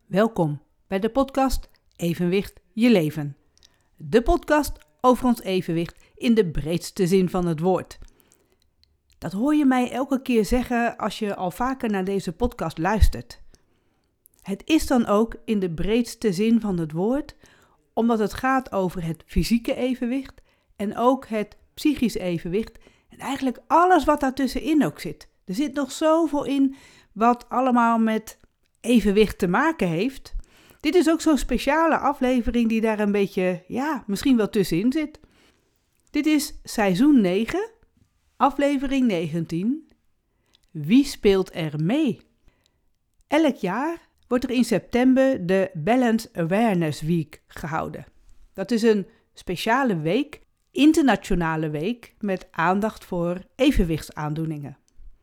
Welkom bij de podcast Evenwicht je leven. De podcast over ons evenwicht in de breedste zin van het woord. Dat hoor je mij elke keer zeggen als je al vaker naar deze podcast luistert. Het is dan ook in de breedste zin van het woord, omdat het gaat over het fysieke evenwicht en ook het psychisch evenwicht en eigenlijk alles wat daartussenin ook zit. Er zit nog zoveel in wat allemaal met evenwicht te maken heeft. Dit is ook zo'n speciale aflevering die daar een beetje, misschien wel tussenin zit. Dit is seizoen 9, aflevering 19. Wie speelt er mee? Elk jaar wordt er in september de Balance Awareness Week gehouden. Dat is een speciale week, internationale week, met aandacht voor evenwichtsaandoeningen.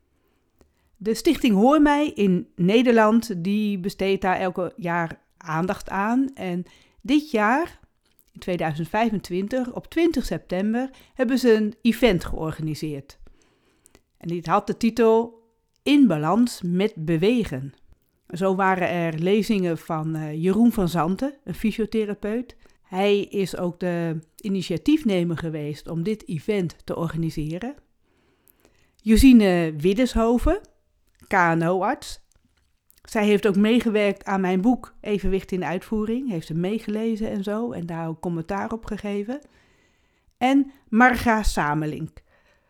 De stichting Hoor Mij in Nederland, die besteedt daar elke jaar aandacht aan. En dit jaar, in 2025, op 20 september, hebben ze een event georganiseerd. En dit had de titel In balans met bewegen. Zo waren er lezingen van Jeroen van Zanten, een fysiotherapeut. Hij is ook de initiatiefnemer geweest om dit event te organiseren. Josine Widdeshoven, KNO-arts. Zij heeft ook meegewerkt aan mijn boek Evenwicht in de uitvoering. Heeft ze meegelezen en zo en daar ook commentaar op gegeven. En Marga Samelink.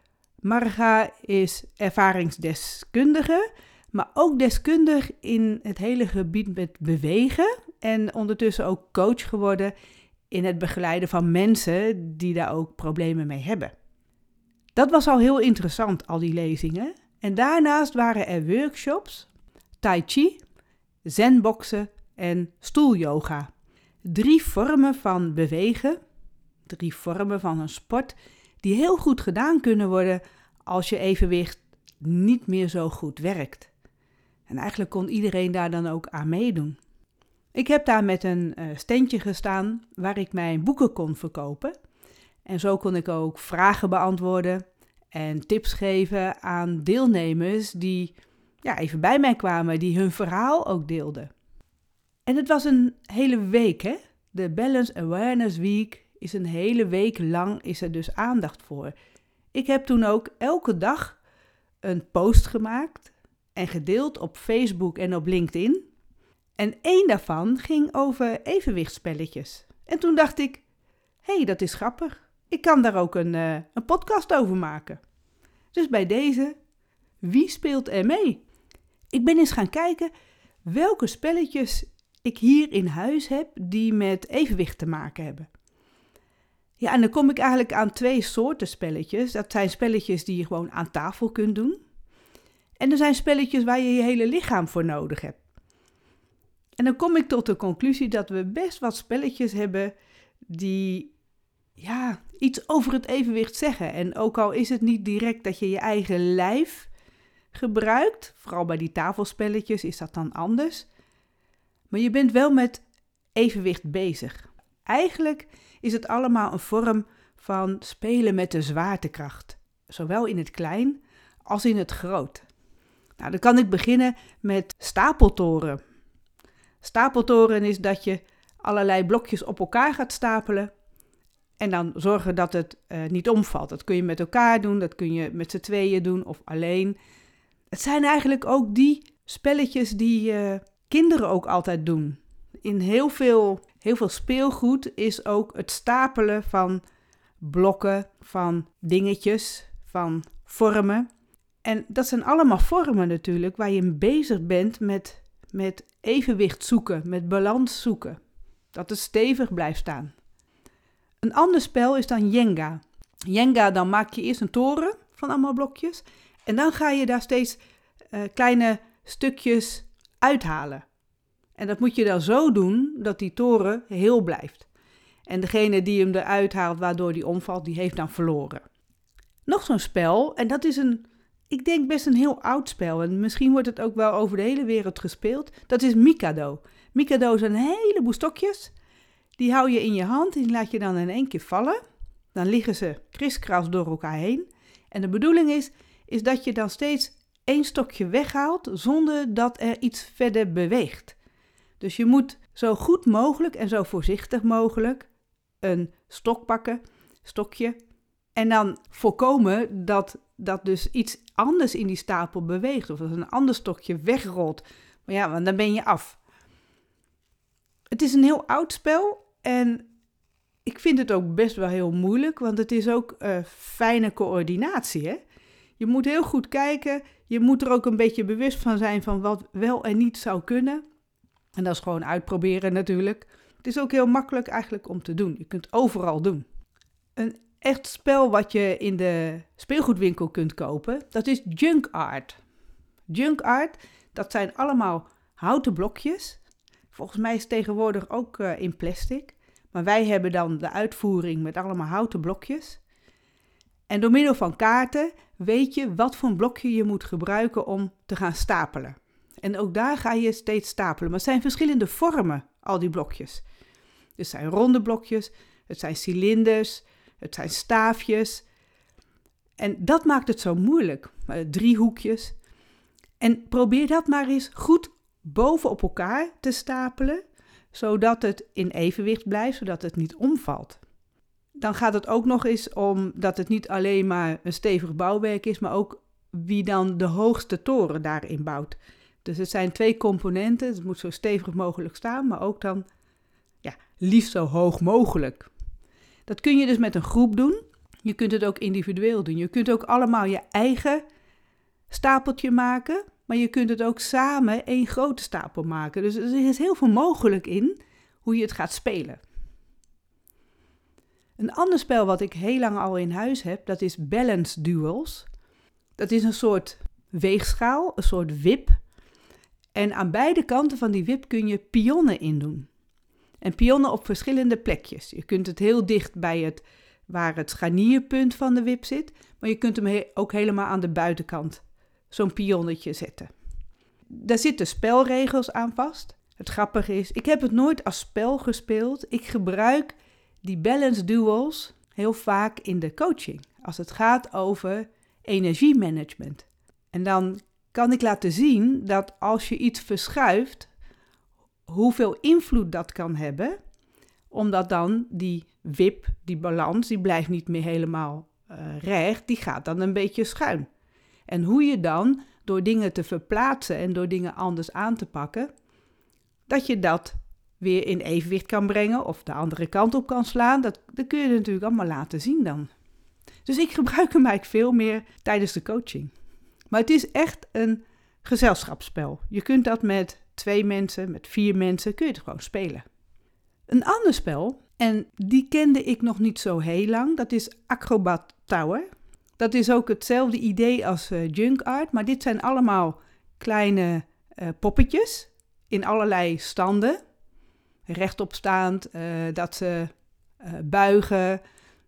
Marga is ervaringsdeskundige, maar ook deskundig in het hele gebied met bewegen en ondertussen ook coach geworden in het begeleiden van mensen die daar ook problemen mee hebben. Dat was al heel interessant, al die lezingen. En daarnaast waren er workshops, tai chi, zenboksen en stoelyoga. 3 vormen van bewegen, 3 vormen van een sport die heel goed gedaan kunnen worden als je evenwicht niet meer zo goed werkt. En eigenlijk kon iedereen daar dan ook aan meedoen. Ik heb daar met een standje gestaan waar ik mijn boeken kon verkopen. En zo kon ik ook vragen beantwoorden en tips geven aan deelnemers die even bij mij kwamen, die hun verhaal ook deelden. En het was een hele week, hè? De Balance Awareness Week is een hele week lang, is er dus aandacht voor. Ik heb toen ook elke dag een post gemaakt en gedeeld op Facebook en op LinkedIn. En 1 daarvan ging over evenwichtspelletjes. En toen dacht ik, dat is grappig. Ik kan daar ook een podcast over maken. Dus bij deze, wie speelt er mee? Ik ben eens gaan kijken welke spelletjes ik hier in huis heb die met evenwicht te maken hebben. Ja, en dan kom ik eigenlijk aan 2 soorten spelletjes. Dat zijn spelletjes die je gewoon aan tafel kunt doen. En er zijn spelletjes waar je je hele lichaam voor nodig hebt. En dan kom ik tot de conclusie dat we best wat spelletjes hebben die iets over het evenwicht zeggen. En ook al is het niet direct dat je je eigen lijf gebruikt, vooral bij die tafelspelletjes is dat dan anders. Maar je bent wel met evenwicht bezig. Eigenlijk is het allemaal een vorm van spelen met de zwaartekracht. Zowel in het klein als in het groot. Nou, dan kan ik beginnen met stapeltoren. Stapeltoren is dat je allerlei blokjes op elkaar gaat stapelen. En dan zorgen dat het niet omvalt. Dat kun je met elkaar doen, dat kun je met z'n tweeën doen of alleen. Het zijn eigenlijk ook die spelletjes die kinderen ook altijd doen. In heel veel speelgoed is ook het stapelen van blokken, van dingetjes, van vormen. En dat zijn allemaal vormen natuurlijk waar je bezig bent met evenwicht zoeken, met balans zoeken. Dat het stevig blijft staan. Een ander spel is dan Jenga. Jenga, dan maak je eerst een toren van allemaal blokjes. En dan ga je daar steeds kleine stukjes uithalen. En dat moet je dan zo doen dat die toren heel blijft. En degene die hem eruit haalt waardoor die omvalt, die heeft dan verloren. Nog zo'n spel, en dat is ik denk best een heel oud spel. En misschien wordt het ook wel over de hele wereld gespeeld. Dat is Mikado. Mikado zijn een heleboel stokjes. Die hou je in je hand en die laat je dan in 1 keer vallen. Dan liggen ze kriskras door elkaar heen. En de bedoeling is dat je dan steeds 1 stokje weghaalt zonder dat er iets verder beweegt. Dus je moet zo goed mogelijk en zo voorzichtig mogelijk een stok pakken, stokje, en dan voorkomen dat dus iets anders in die stapel beweegt of dat een ander stokje wegrolt. Maar ja, want dan ben je af. Het is een heel oud spel en ik vind het ook best wel heel moeilijk, want het is ook fijne coördinatie, hè? Je moet heel goed kijken, je moet er ook een beetje bewust van zijn van wat wel en niet zou kunnen. En dat is gewoon uitproberen natuurlijk. Het is ook heel makkelijk eigenlijk om te doen. Je kunt overal doen. Een echt spel wat je in de speelgoedwinkel kunt kopen, dat is junk art. Junk art, dat zijn allemaal houten blokjes. Volgens mij is het tegenwoordig ook in plastic. Maar wij hebben dan de uitvoering met allemaal houten blokjes. En door middel van kaarten weet je wat voor een blokje je moet gebruiken om te gaan stapelen. En ook daar ga je steeds stapelen. Maar het zijn verschillende vormen, al die blokjes. Het zijn ronde blokjes, het zijn cilinders, het zijn staafjes. En dat maakt het zo moeilijk. Driehoekjes. En probeer dat maar eens goed boven op elkaar te stapelen, zodat het in evenwicht blijft, zodat het niet omvalt. Dan gaat het ook nog eens om dat het niet alleen maar een stevig bouwwerk is, maar ook wie dan de hoogste toren daarin bouwt. Dus het zijn 2 componenten. Het moet zo stevig mogelijk staan, maar ook dan liefst zo hoog mogelijk. Dat kun je dus met een groep doen. Je kunt het ook individueel doen. Je kunt ook allemaal je eigen stapeltje maken, maar je kunt het ook samen 1 grote stapel maken. Dus er is heel veel mogelijk in hoe je het gaat spelen. Een ander spel wat ik heel lang al in huis heb, dat is Balance Duels. Dat is een soort weegschaal, een soort wip. En aan beide kanten van die wip kun je pionnen in doen. En pionnen op verschillende plekjes. Je kunt het heel dicht bij waar het scharnierpunt van de wip zit, maar je kunt hem ook helemaal aan de buitenkant zo'n pionnetje zetten. Daar zitten spelregels aan vast. Het grappige is, ik heb het nooit als spel gespeeld. Ik gebruik die balance duels heel vaak in de coaching, als het gaat over energiemanagement. En dan kan ik laten zien dat als je iets verschuift, hoeveel invloed dat kan hebben, omdat dan die wip, die balans, die blijft niet meer helemaal recht, die gaat dan een beetje schuin. En hoe je dan, door dingen te verplaatsen en door dingen anders aan te pakken, dat je dat weer in evenwicht kan brengen of de andere kant op kan slaan, dat kun je natuurlijk allemaal laten zien dan. Dus ik gebruik hem eigenlijk veel meer tijdens de coaching. Maar het is echt een gezelschapsspel. Je kunt dat met 2 mensen, met 4 mensen, kun je het gewoon spelen. Een ander spel, en die kende ik nog niet zo heel lang, dat is Acrobat Tower. Dat is ook hetzelfde idee als junk art, maar dit zijn allemaal kleine poppetjes in allerlei standen. Rechtopstaand, dat ze buigen,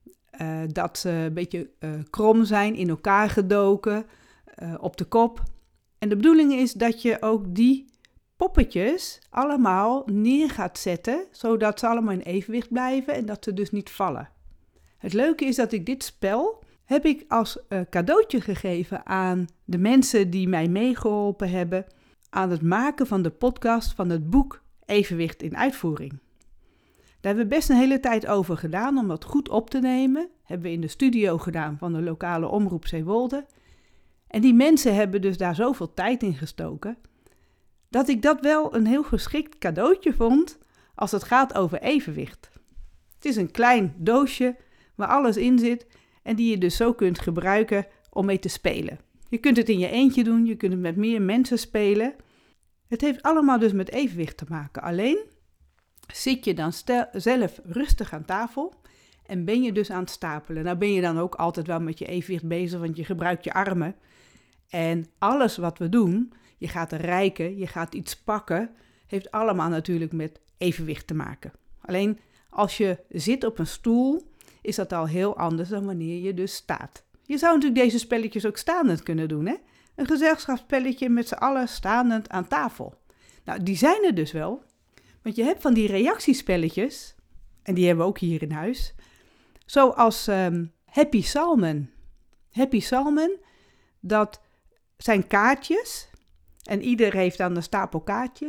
dat ze een beetje krom zijn, in elkaar gedoken, op de kop. En de bedoeling is dat je ook die poppetjes allemaal neer gaat zetten, zodat ze allemaal in evenwicht blijven en dat ze dus niet vallen. Het leuke is dat ik dit spel heb ik als cadeautje gegeven aan de mensen die mij meegeholpen hebben aan het maken van de podcast van het boek Evenwicht in Uitvoering. Daar hebben we best een hele tijd over gedaan om dat goed op te nemen. Hebben we in de studio gedaan van de lokale omroep Zeewolde. En die mensen hebben dus daar zoveel tijd in gestoken, dat ik dat wel een heel geschikt cadeautje vond als het gaat over evenwicht. Het is een klein doosje waar alles in zit en die je dus zo kunt gebruiken om mee te spelen. Je kunt het in je eentje doen, je kunt het met meer mensen spelen. Het heeft allemaal dus met evenwicht te maken. Alleen zit je dan zelf rustig aan tafel en ben je dus aan het stapelen. Nou ben je dan ook altijd wel met je evenwicht bezig, want je gebruikt je armen. En alles wat we doen, je gaat reiken, je gaat iets pakken, heeft allemaal natuurlijk met evenwicht te maken. Alleen als je zit op een stoel, is dat al heel anders dan wanneer je dus staat. Je zou natuurlijk deze spelletjes ook staandend kunnen doen, hè? Een gezelschapsspelletje met z'n allen staandend aan tafel. Nou, die zijn er dus wel. Want je hebt van die reactiespelletjes, en die hebben we ook hier in huis, zoals Happy Salmon. Happy Salmon, dat zijn kaartjes, en ieder heeft dan een stapel kaartjes.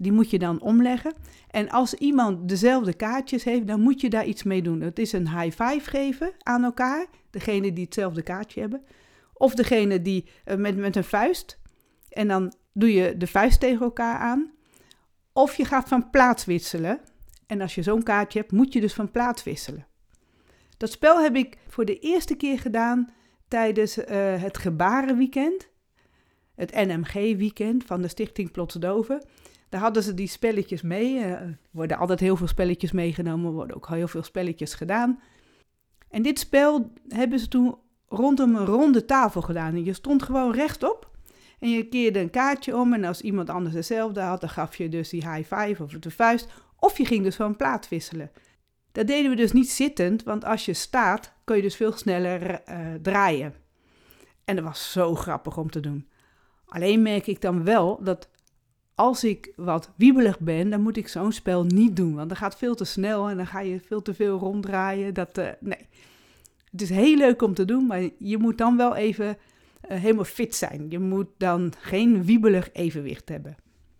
Die moet je dan omleggen. En als iemand dezelfde kaartjes heeft, dan moet je daar iets mee doen. Het is een high five geven aan elkaar. Degene die hetzelfde kaartje hebben. Of degene die met een vuist. En dan doe je de vuist tegen elkaar aan. Of je gaat van plaats wisselen. En als je zo'n kaartje hebt, moet je dus van plaats wisselen. Dat spel heb ik voor de eerste keer gedaan tijdens het gebarenweekend. Het NMG-weekend van de Stichting Plotsdoven. Daar hadden ze die spelletjes mee. Er worden altijd heel veel spelletjes meegenomen. Er worden ook heel veel spelletjes gedaan. En dit spel hebben ze toen rondom een ronde tafel gedaan. En je stond gewoon rechtop. En je keerde een kaartje om. En als iemand anders hetzelfde had, dan gaf je dus die high five of de vuist. Of je ging dus van plaats wisselen. Dat deden we dus niet zittend. Want als je staat, kun je dus veel sneller draaien. En dat was zo grappig om te doen. Alleen merk ik dan wel dat als ik wat wiebelig ben, dan moet ik zo'n spel niet doen. Want dat gaat veel te snel en dan ga je veel te veel ronddraaien. Nee. Het is heel leuk om te doen, maar je moet dan wel even helemaal fit zijn. Je moet dan geen wiebelig evenwicht hebben.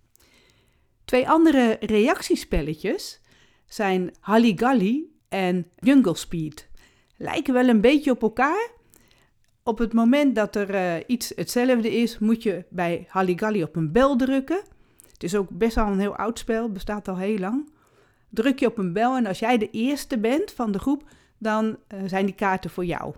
2 andere reactiespelletjes zijn Halligalli en Jungle Speed. Lijken wel een beetje op elkaar. Op het moment dat er iets hetzelfde is, moet je bij Halligalli op een bel drukken. Het is ook best wel een heel oud spel, bestaat al heel lang. Druk je op een bel en als jij de eerste bent van de groep, dan zijn die kaarten voor jou.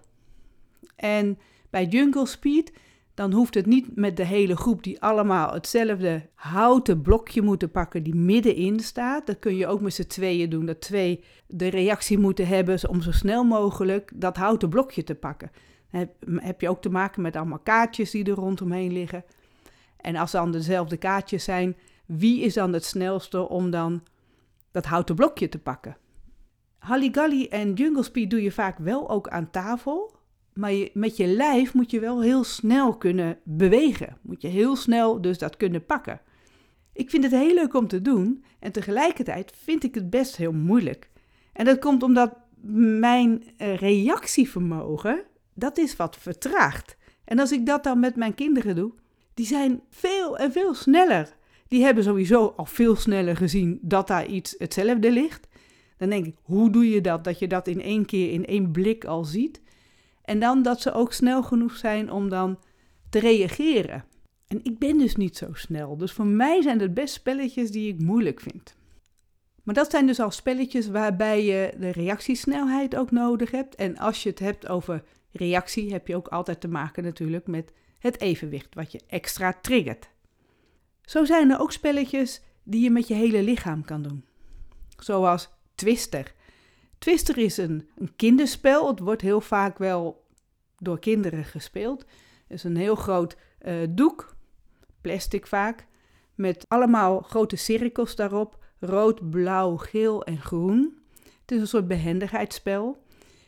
En bij Jungle Speed, dan hoeft het niet met de hele groep die allemaal hetzelfde houten blokje moeten pakken die middenin staat. Dat kun je ook met z'n tweeën doen, dat 2 de reactie moeten hebben om zo snel mogelijk dat houten blokje te pakken. Heb je ook te maken met allemaal kaartjes die er rondomheen liggen. En als dan dezelfde kaartjes zijn, wie is dan het snelste om dan dat houten blokje te pakken? Halligalli en Jungle Speed doe je vaak wel ook aan tafel. Maar met je lijf moet je wel heel snel kunnen bewegen. Moet je heel snel dus dat kunnen pakken. Ik vind het heel leuk om te doen en tegelijkertijd vind ik het best heel moeilijk. En dat komt omdat mijn reactievermogen, dat is wat vertraagd. En als ik dat dan met mijn kinderen doe, die zijn veel en veel sneller. Die hebben sowieso al veel sneller gezien dat daar iets hetzelfde ligt. Dan denk ik, hoe doe je dat je dat in 1 keer, in 1 blik al ziet? En dan dat ze ook snel genoeg zijn om dan te reageren. En ik ben dus niet zo snel. Dus voor mij zijn het best spelletjes die ik moeilijk vind. Maar dat zijn dus al spelletjes waarbij je de reactiesnelheid ook nodig hebt. En als je het hebt over reactie, heb je ook altijd te maken natuurlijk met het evenwicht wat je extra triggert. Zo zijn er ook spelletjes die je met je hele lichaam kan doen. Zoals Twister. Twister is een kinderspel. Het wordt heel vaak wel door kinderen gespeeld. Het is een heel groot doek, plastic vaak, met allemaal grote cirkels daarop. Rood, blauw, geel en groen. Het is een soort behendigheidsspel.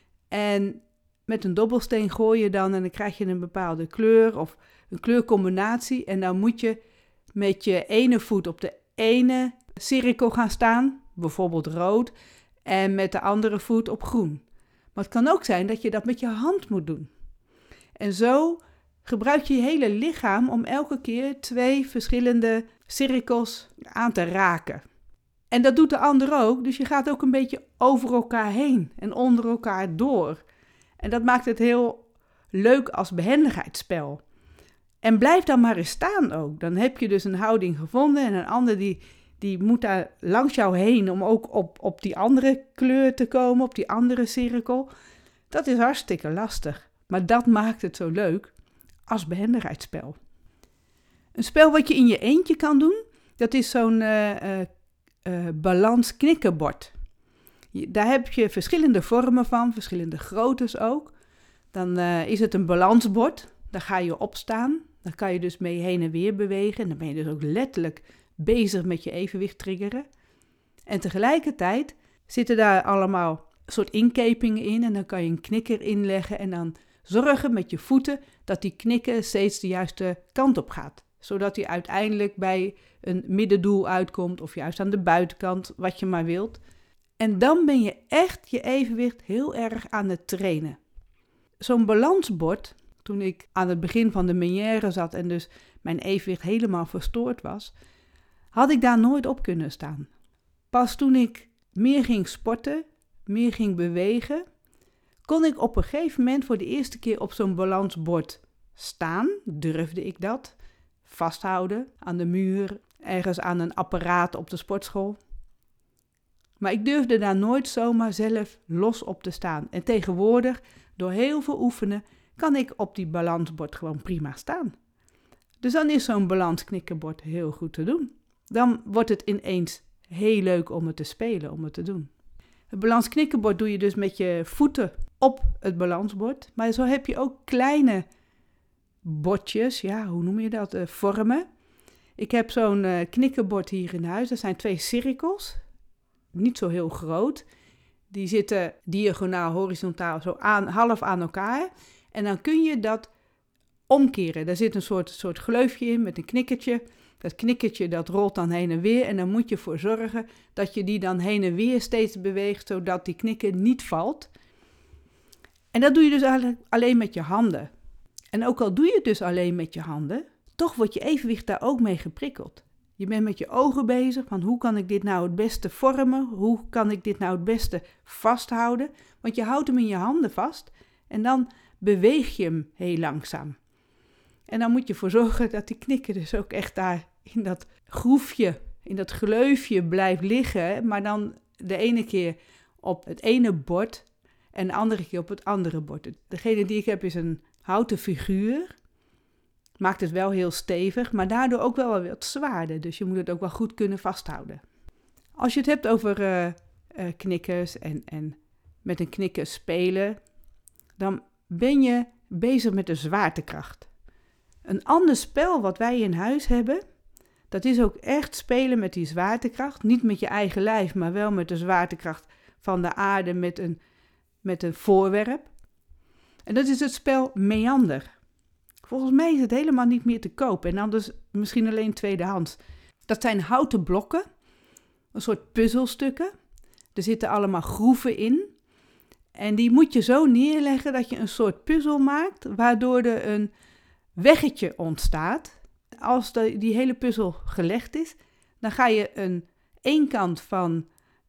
En met een dobbelsteen gooi je dan en dan krijg je een bepaalde kleur of een kleurcombinatie. En dan moet je met je ene voet op de ene cirkel gaan staan, bijvoorbeeld rood, en met de andere voet op groen. Maar het kan ook zijn dat je dat met je hand moet doen. En zo gebruik je je hele lichaam om elke keer 2 verschillende cirkels aan te raken. En dat doet de ander ook, dus je gaat ook een beetje over elkaar heen en onder elkaar door. En dat maakt het heel leuk als behendigheidsspel. En blijf dan maar eens staan ook. Dan heb je dus een houding gevonden en een ander die moet daar langs jou heen om ook op die andere kleur te komen, op die andere cirkel. Dat is hartstikke lastig, maar dat maakt het zo leuk als behendigheidsspel. Een spel wat je in je eentje kan doen, dat is zo'n balans-knikkenbord. Daar heb je verschillende vormen van, verschillende groottes ook. Dan is het een balansbord, daar ga je op staan. Daar kan je dus mee heen en weer bewegen. En dan ben je dus ook letterlijk bezig met je evenwicht triggeren. En tegelijkertijd zitten daar allemaal soort inkepingen in. En dan kan je een knikker inleggen en dan zorgen met je voeten dat die knikker steeds de juiste kant op gaat. Zodat hij uiteindelijk bij een middendoel uitkomt of juist aan de buitenkant, wat je maar wilt. En dan ben je echt je evenwicht heel erg aan het trainen. Zo'n balansbord, toen ik aan het begin van de menière zat en dus mijn evenwicht helemaal verstoord was, had ik daar nooit op kunnen staan. Pas toen ik meer ging sporten, meer ging bewegen, kon ik op een gegeven moment voor de eerste keer op zo'n balansbord staan. Durfde ik dat. Vasthouden aan de muur, ergens aan een apparaat op de sportschool. Maar ik durfde daar nooit zomaar zelf los op te staan. En tegenwoordig, door heel veel oefenen, kan ik op die balansbord gewoon prima staan. Dus dan is zo'n balansknikkenbord heel goed te doen. Dan wordt het ineens heel leuk om het te spelen, om het te doen. Het balansknikkenbord doe je dus met je voeten op het balansbord. Maar zo heb je ook kleine bordjes, ja, hoe noem je dat, vormen. Ik heb zo'n knikkenbord hier in huis. Dat zijn 2 cirkels, niet zo heel groot. Die zitten diagonaal, horizontaal, zo half aan elkaar. En dan kun je dat omkeren. Daar zit een soort gleufje in met een knikkertje. Dat knikkertje dat rolt dan heen en weer. En dan moet je ervoor zorgen dat je die dan heen en weer steeds beweegt, zodat die knikker niet valt. En dat doe je dus eigenlijk alleen met je handen. En ook al doe je het dus alleen met je handen, toch wordt je evenwicht daar ook mee geprikkeld. Je bent met je ogen bezig van hoe kan ik dit nou het beste vormen? Hoe kan ik dit nou het beste vasthouden? Want je houdt hem in je handen vast en dan beweeg je hem heel langzaam. En dan moet je ervoor zorgen dat die knikker dus ook echt daar in dat groefje, in dat gleufje blijft liggen. Maar dan de ene keer op het ene bord en de andere keer op het andere bord. Degene die ik heb is een houten figuur. Maakt het wel heel stevig, maar daardoor ook wel wat zwaarder. Dus je moet het ook wel goed kunnen vasthouden. Als je het hebt over knikkers en met een knikker spelen, dan ben je bezig met de zwaartekracht. Een ander spel wat wij in huis hebben, dat is ook echt spelen met die zwaartekracht. Niet met je eigen lijf, maar wel met de zwaartekracht van de aarde met een voorwerp. En dat is het spel Meander. Volgens mij is het helemaal niet meer te koop en anders misschien alleen tweedehands. Dat zijn houten blokken, een soort puzzelstukken. Er zitten allemaal groeven in. En die moet je zo neerleggen dat je een soort puzzel maakt, waardoor er een weggetje ontstaat. Als die hele puzzel gelegd is, dan ga je één kant van,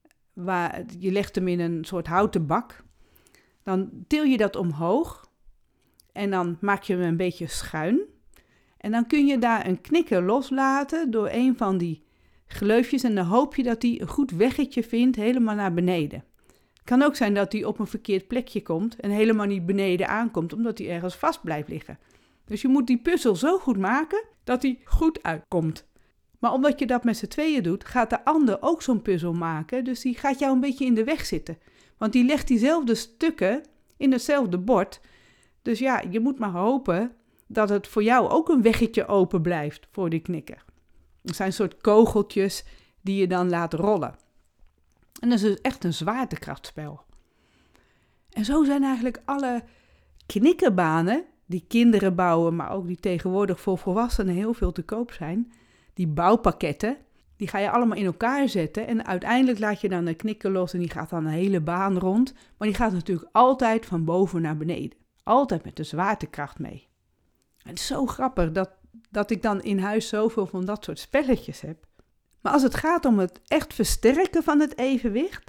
je legt hem in een soort houten bak. Dan til je dat omhoog. En dan maak je hem een beetje schuin. En dan kun je daar een knikker loslaten door een van die gleufjes. En dan hoop je dat die een goed weggetje vindt helemaal naar beneden. Het kan ook zijn dat die op een verkeerd plekje komt en helemaal niet beneden aankomt, omdat die ergens vast blijft liggen. Dus je moet die puzzel zo goed maken dat die goed uitkomt. Maar omdat je dat met z'n tweeën doet, gaat de ander ook zo'n puzzel maken. Dus die gaat jou een beetje in de weg zitten. Want die legt diezelfde stukken in hetzelfde bord. Dus ja, je moet maar hopen dat het voor jou ook een weggetje open blijft voor die knikker. Er zijn soort kogeltjes die je dan laat rollen. En dat is dus echt een zwaartekrachtspel. En zo zijn eigenlijk alle knikkerbanen die kinderen bouwen, maar ook die tegenwoordig voor volwassenen heel veel te koop zijn. Die bouwpakketten, die ga je allemaal in elkaar zetten. En uiteindelijk laat je dan een knikker los en die gaat dan een hele baan rond. Maar die gaat natuurlijk altijd van boven naar beneden. Altijd met de zwaartekracht mee. En het is zo grappig dat ik dan in huis zoveel van dat soort spelletjes heb. Maar als het gaat om het echt versterken van het evenwicht,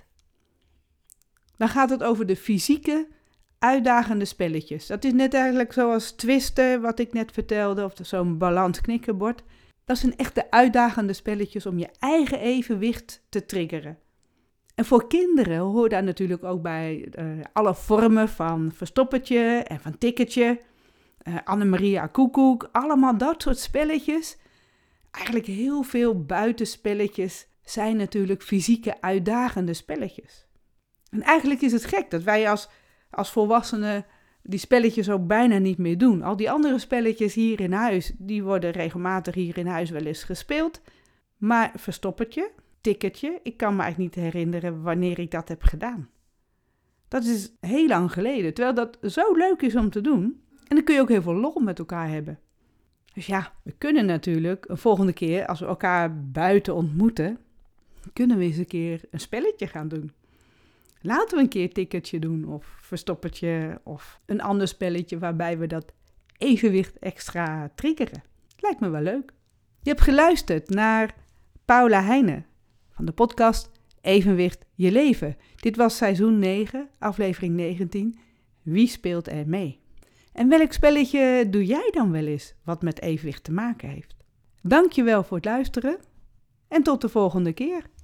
dan gaat het over de fysieke, uitdagende spelletjes. Dat is net eigenlijk zoals twisten, wat ik net vertelde, of zo'n balansknikkenbord. Dat zijn echt de uitdagende spelletjes om je eigen evenwicht te triggeren. En voor kinderen hoort daar natuurlijk ook bij alle vormen van verstoppertje en van tikkertje, Annemaria Koekoek, allemaal dat soort spelletjes. Eigenlijk heel veel buitenspelletjes zijn natuurlijk fysieke uitdagende spelletjes. En eigenlijk is het gek dat wij als volwassenen die spelletjes ook bijna niet meer doen. Al die andere spelletjes hier in huis, die worden regelmatig hier in huis wel eens gespeeld. Maar verstoppertje, tikkertje, ik kan me eigenlijk niet herinneren wanneer ik dat heb gedaan. Dat is heel lang geleden, terwijl dat zo leuk is om te doen. En dan kun je ook heel veel lol met elkaar hebben. Dus ja, we kunnen natuurlijk een volgende keer, als we elkaar buiten ontmoeten, kunnen we eens een keer een spelletje gaan doen. Laten we een keer tikkertje doen of verstoppertje of een ander spelletje waarbij we dat evenwicht extra triggeren. Lijkt me wel leuk. Je hebt geluisterd naar Paula Heijnen van de podcast Evenwicht je leven. Dit was seizoen 9, aflevering 19. Wie speelt er mee? En welk spelletje doe jij dan wel eens wat met evenwicht te maken heeft? Dankjewel voor het luisteren en tot de volgende keer.